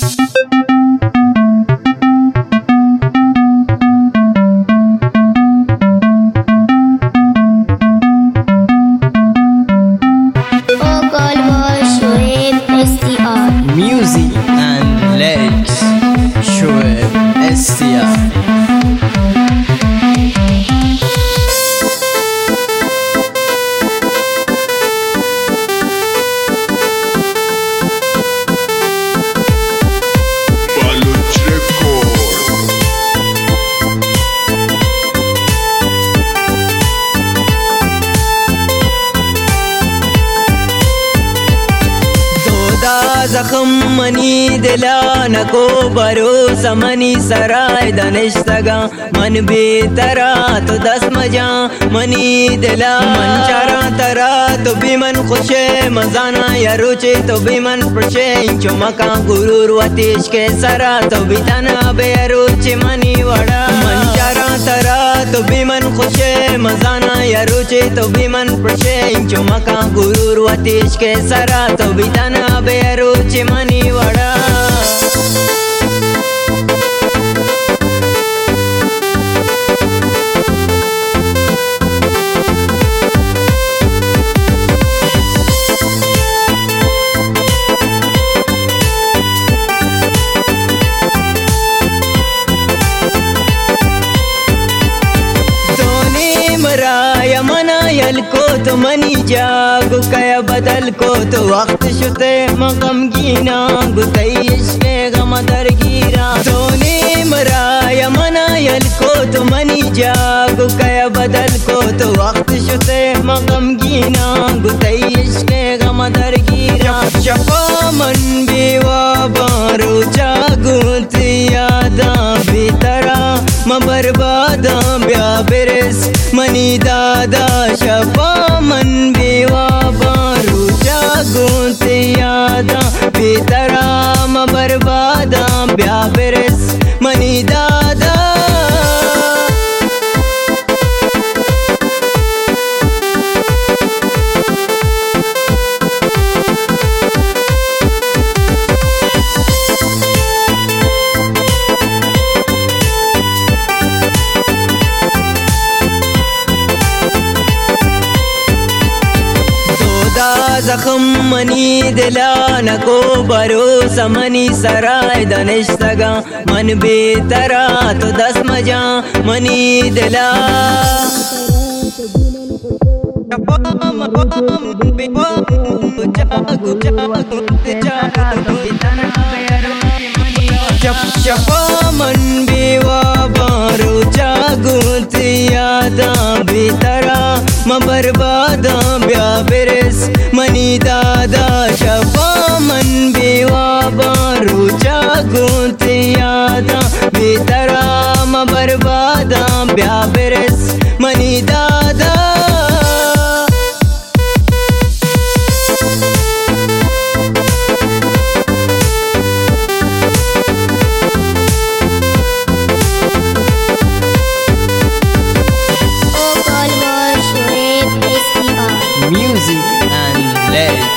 Music and lyrics, Shoaib STR. जख्म मनी दिला नको भरोसा मनी सराय दनिश्तगा मन बेतरा तो दस मजा मनी दिला मन चारा तरा तो भी मन खुशे मजाना या रुचे तो भी मन खुशे चमका गुरूर वतीश के सरा तो भी तना बेरुचे मनी वड़ा मन चारा तरा तो भी मन खुशे मजाना या रुचे तो भी मन खुशे चमका गुरूर वतीश के सरा तो भी तना बेरुचे मनी वड़ा मनायल को तो मनी जागु कया बदल को तो वक्त शुते मगम गीना गुतईश के गम दरगीरा सोने मराया मनायल को तो मनी जागु कया बदल को तो वक्त शुते मगम गीना गुतईश के गम दरगीरा शफा मन बेवा बारो जागु यादा बेतरा म बर्बादा ब्या बिरस मनी दादा शफा मन बेवा बारू जागो ते यादा बेतरा म बर्बादा ब्या बिरस मनी दादा जख्म मनी दिला नको भरोसा मनी सराय दनिश्तगा मन बेतरा तो दस मजा मनी दिला शफा मन बेवा बारो जागो यादा बेतरा म बर्बादा ब्या बिरस मनी दादा शफा मन बेवा बारो जागो यादा बेतरा म बर्बादा ब्या बिरस मनी दादा Music and lyrics.